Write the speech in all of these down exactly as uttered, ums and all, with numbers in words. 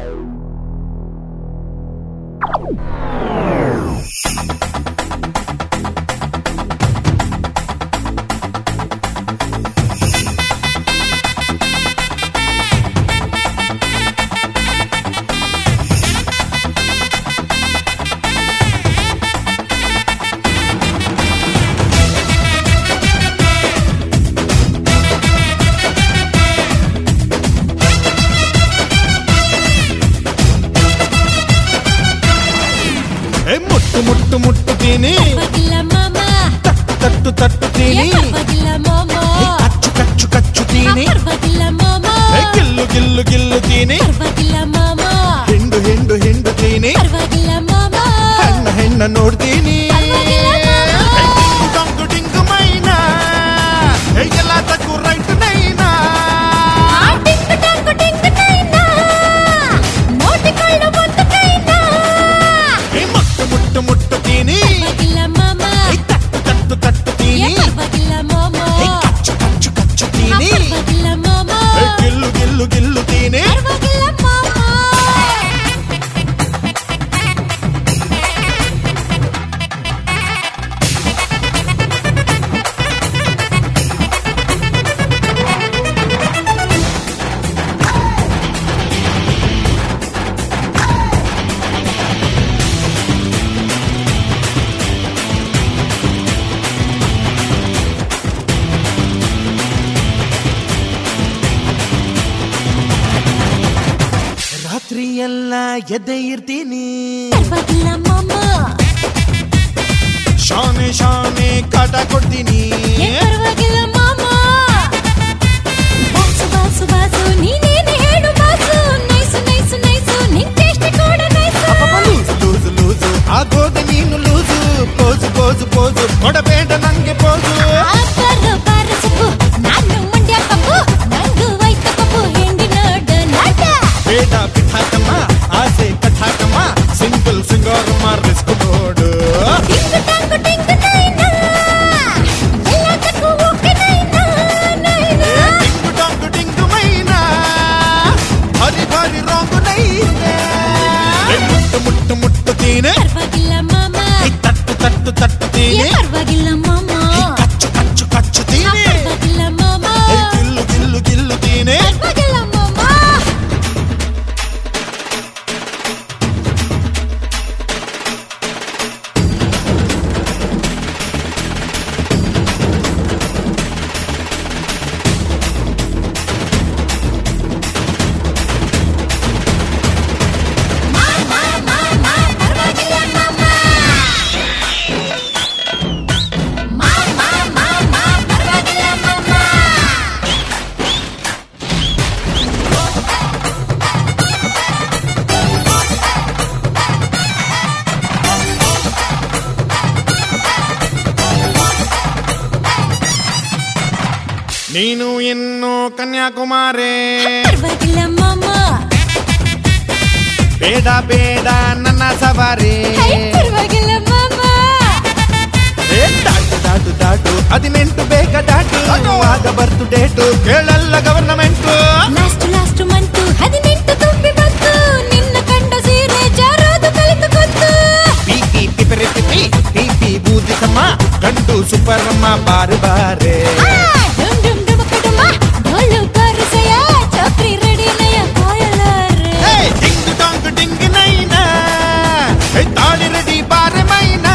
ಮುಟ್ಟು ಮುಟ್ಟು ಮುಟ್ಟುತ್ತೀನಿ, ತಟ್ಟು ತಟ್ಟು ತಟ್ಟುತ್ತೀನಿ, ಕಚ್ಚು ಕಚ್ಚು ಕಚ್ಚುತ್ತೀನಿ, ಗಿಲ್ಲು ಗಿಲ್ಲು ಗಿಲ್ಲುತ್ತೀನಿ, ಹಿಂಡು ಹಿಂಡು ಹಿಂಡುತ್ತೀನಿ, ಹೆಣ್ಣ ಹೆಣ್ಣ ನೋಡ್ತೀನಿ. ಡಿಂಗು ಡಿಂಗು ಮೈನಾ ಎಲ್ಲ ತಕ್ಕು ರೈಟ್ ನೈನಾ, ಮುಟ್ಟು ಮುಟ್ಟುತ್ತೀನಿ, ತಟ್ಟು ತಟ್ಟು ತಟ್ಟುತ್ತೀನಿ, ಕಚ್ಚು ಕಚ್ಚು ಕಚ್ಚುತ್ತೀನಿ, ಗಿಲ್ಲು ಗಿಲ್ಲು ಗಿಲ್ಲುತ್ತೀನಿ. ರಾತ್ರಿ ಎಲ್ಲ ಎದ್ದೆ ಇರ್ತೀನಿ, ಶಾನೆ ಶಾನೆ ಕಾಟ ಕೊಡ್ತೀನಿ, ಲೂಸು ಲೂಸು ಆಗೋದೆ ನೀನು ಲೂಸು, ಪೋಸು ಪೋಸು ಪೋಸು ಕೊಡಬೇಡ ನಂಗೆ ಪೋಸು. ಬೇಡ ಬಿಟ್ಟಾಕಮ್ಮ ಆಸೆ ಕಟ್ಟಾಕಮ್ಮ, ಸಿಂಗಲ್ ಸಿಂಗರ್ ಮಾರ್ಲಿಸ್ಕು ನೋಡು. ಡಿಂಗು ಡಾಂಗು ಡಿಂಗು ಮೈನಾ ಭಾರಿ ಭಾರಿ ರಾಂಗು ನೈನೆ. ಮುಟ್ಟು ಮುಟ್ಟು ಮುಟ್ಟುತ್ತೀನಿ, ತಟ್ಟು ತಟ್ಟು ತಟ್ಟುತ್ತೀನಿ, ಕಚ್ಚು ಕಚ್ಚು ಕಚ್ಚುತ್ತೀನಿ, ಗಿಲ್ಲು ಗಿಲ್ಲು ಗಿಲ್ಲುತ್ತೀನಿ. ನೀನು ಇನ್ನು ಕನ್ಯಾಕುಮಾರಿ, ಬೇಡ ಬೇಡ ನನ್ನ ಸವಾರಿ, ದಾಟು ದಾಟು ದಾಟು ಹದಿನೆಂಟು ಬೇಗ ದಾಟು, ಆಗ ಬರ್ತು ಡೇಟು ಕೇಳಲ್ಲ ಗವರ್ನಮೆಂಟು. ಲಾಸ್ಟ್ ಲಾಸ್ಟ್ ಮಂತು ಹದಿನೆಂಟು ತುಂಬಿ ಬಂತು, ನಿನ್ನ ಕಂಡ ಸೀರೆ ಜಾರೋದು ಕಲಿತು ಗೊತ್ತು. ಪಿಪಿ ಪಿಪರಿ ಪಿಪಿ ಪಿಪಿ ಬೂದಿಸಮ್ಮ, ಗಂಡು ಸೂಪರಮ್ಮ ಬಾರು ಬಾರೆ. ಡಿಂಗು ಡಾಂಗು ಡಿಂಗು ನೈನಾ ತಾಳಿ ರೆಡಿ ಬಾರೆ ಮೈನಾ,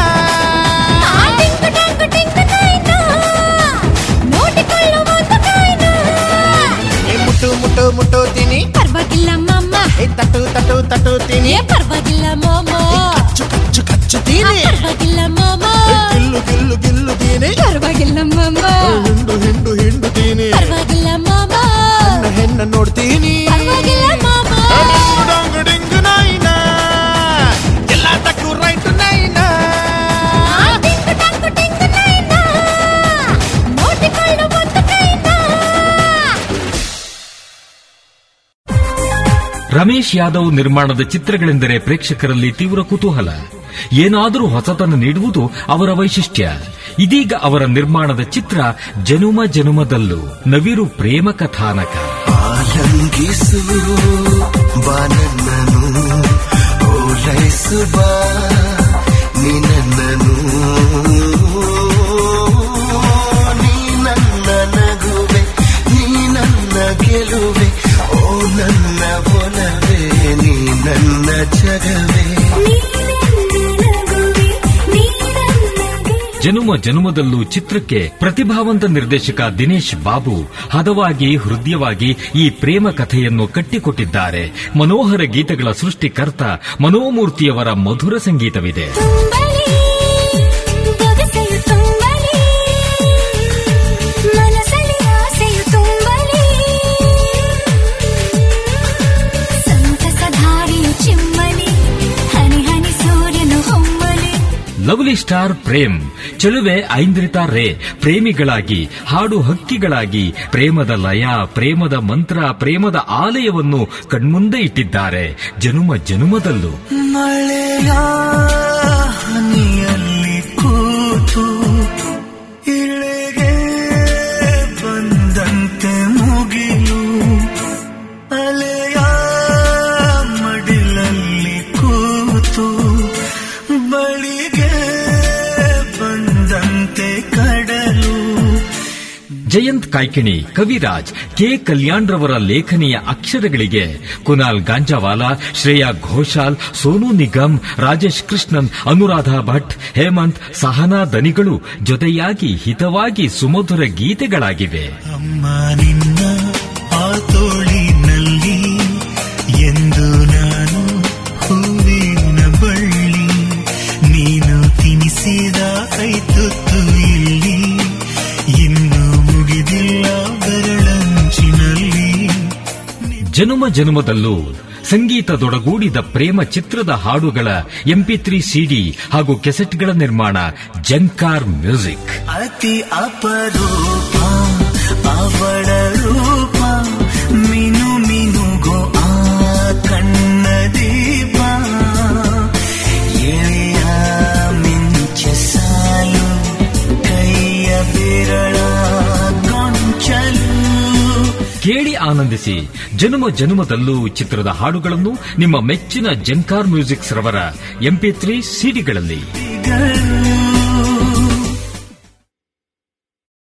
ಮುಟ್ಟು ಮುಟ್ಟು ಮುಟ್ಟುತ್ತೀನಿ, ಪರವಾಗಿಲ್ಲ ಮಾಮ, ತಟ್ಟು ತಟ್ಟು ತಟ್ಟುತ್ತೀನಿ, ಪರವಾಗಿಲ್ಲ ಮಾಮ, ಕಚ್ಚು ಕಚ್ಚು ಕಚ್ಚುತ್ತೀನಿ, ಪರವಾಗಿಲ್ಲ ಮಾಮ, ಗಿಲ್ಲು ಗಿಲ್ಲು ಗಿಲ್ಲುತ್ತೀನಿ, ಪರವಾಗಿಲ್ಲ ಮಾಮ, ಹಿಂಡು ಹಿಂಡು ಹಿಂಡುತ್ತೀನಿ, ಪರವಾಗಿಲ್ಲ ಮಾಮ, ಹೆಣ್ಣ ಹೆಣ್ಣ ನೋಡ್ತೀನಿ. ಪರವಾಗಿಲ್ಲ ಮಾಮ, ಡಿಂಗು ಡಾಂಗು ಡಿಂಗು ನೈನಾ ಎಲ್ಲ ತಕ್ಕು ರೈಟ್ ನೈನಾ. ರಮೇಶ್ ಯಾದವ್ ನಿರ್ಮಾಣದ ಚಿತ್ರಗಳೆಂದರೆ ಪ್ರೇಕ್ಷಕರಲ್ಲಿ ತೀವ್ರ ಕುತೂಹಲ. ಏನಾದರೂ ಹೊಸತನ್ನು ನೀಡುವುದು ಅವರ ವೈಶಿಷ್ಟ್ಯ. ಇದೀಗ ಅವರ ನಿರ್ಮಾಣದ ಚಿತ್ರ ಜನುಮ ಜನುಮದಲ್ಲೂ ನವಿರು ಪ್ರೇಮ ಕಥಾನಕ. ಆಲಂಗಿಸು ಬಾ ನನ್ನನು ಓಲೈಸು ಬಾ ನೀ ನನ್ನನು ನೀ ನನ್ನ ನಗುವೆ ನೀ ನನ್ನ ಗೆಲುವೆ ಓ ನನ್ನ ಒಲವೇ ನೀ ನನ್ನ ಜಗವೇ. ಜನುಮ ಜನುಮದಲ್ಲೂ ಚಿತ್ರಕ್ಕೆ ಪ್ರತಿಭಾವಂತ ನಿರ್ದೇಶಕ ದಿನೇಶ್ ಬಾಬು ಹದವಾಗಿ ಹೃದಯವಾಗಿ ಈ ಪ್ರೇಮ ಕಥೆಯನ್ನು ಕಟ್ಟಿಕೊಟ್ಟಿದ್ದಾರೆ. ಮನೋಹರ ಗೀತೆಗಳ ಸೃಷ್ಟಿಕರ್ತ ಮನೋಮೂರ್ತಿಯವರ ಮಧುರ ಸಂಗೀತವಿದೆ. ಲವ್ಲಿ ಸ್ಟಾರ್ ಪ್ರೇಮ್, ಚೆಲುವೆ ಐಂದ್ರಿತಾ ರೇ ಪ್ರೇಮಿಗಳಾಗಿ ಹಾಡು ಹಕ್ಕಿಗಳಾಗಿ ಪ್ರೇಮದ ಲಯ, ಪ್ರೇಮದ ಮಂತ್ರ, ಪ್ರೇಮದ ಆಲಯವನ್ನು ಕಣ್ಮುಂದೆ ಇಟ್ಟಿದ್ದಾರೆ ಜನುಮ ಜನುಮದಲ್ಲೂ. ಮಳೆಯ ಹನಿಯಲ್ಲಿ ಕೂತು ಇಳೆಗೆ ಬಂದಂತೆ ಮುಗಿಲು, ಅಲೆಯ ಮಡಿಲಲ್ಲಿ ಕೂತು ಬಳಿಗೆ ಬಂದಂತೆ ಕಡಲು. ಜಯಂತ್ ಕಾಯ್ಕಿಣಿ, ಕವಿರಾಜ್, ಕೆ ಕಲ್ಯಾಣ್ ರವರ ಲೇಖನಿಯ ಅಕ್ಷರಗಳಿಗೆ ಕುನಾಲ್ ಗಾಂಜಾವಾಲಾ, ಶ್ರೇಯಾ ಘೋಷಾಲ್, ಸೋನು ನಿಗಮ್, ರಾಜೇಶ್ ಕೃಷ್ಣನ್, ಅನುರಾಧ ಭಟ್, ಹೇಮಂತ್, ಸಹನಾ ದನಿಗಳು ಜೊತೆಯಾಗಿ ಹಿತವಾಗಿ ಸುಮಧುರ ಗೀತೆಗಳಾಗಿವೆ. ಅಮ್ಮ ನಿನ್ನ ಆ ತೋಳಿನಲ್ಲಿ ಎಂದು ನಾನು ಹೂವಿನ ಬಳ್ಳಿ, ನೀನು ತಿನಿಸಿದ ಕೈ ತುತ್ತು ಇಲ್ಲಿ ಇನ್ನು ಮುಗಿದಿಲ್ಲ ಬೆರಳಂಚಿನಲ್ಲಿ. ಜನುಮ ಜನುಮದಲ್ಲೂ ಸಂಗೀತದೊಡಗೂಡಿದ ಪ್ರೇಮ ಚಿತ್ರದ ಹಾಡುಗಳ ಎಂಪಿ ತ್ರೀ ಸಿಡಿ ಹಾಗೂ ಕೆಸೆಟ್ಗಳ ನಿರ್ಮಾಣ ಜಂಕಾರ್ ಮ್ಯೂಸಿಕ್. ಅತಿ ಅಪರೂಪ ಅವಳ ರೂಪ, ಮಿನು ಮಿನುಗೋ ಆ ಕಣ್ಣ ದೀಪ, ಎಳೆಯ ಮಿಂಚ ಸಾಲು ಕೈಯ ಬೆರಳ ಗೊಂಚಲು. ಕೇಳಿ ಆನಂದಿಸಿ ಜನುಮ ಜನುಮದಲ್ಲೂ ಚಿತ್ರದ ಹಾಡುಗಳನ್ನು ನಿಮ್ಮ ಮೆಚ್ಚಿನ ಜಂಕಾರ್ ಮ್ಯೂಸಿಕ್ಸ್ ರವರ ಎಂಪಿ ತ್ರೀ ಸಿಡಿಗಳಲ್ಲಿ.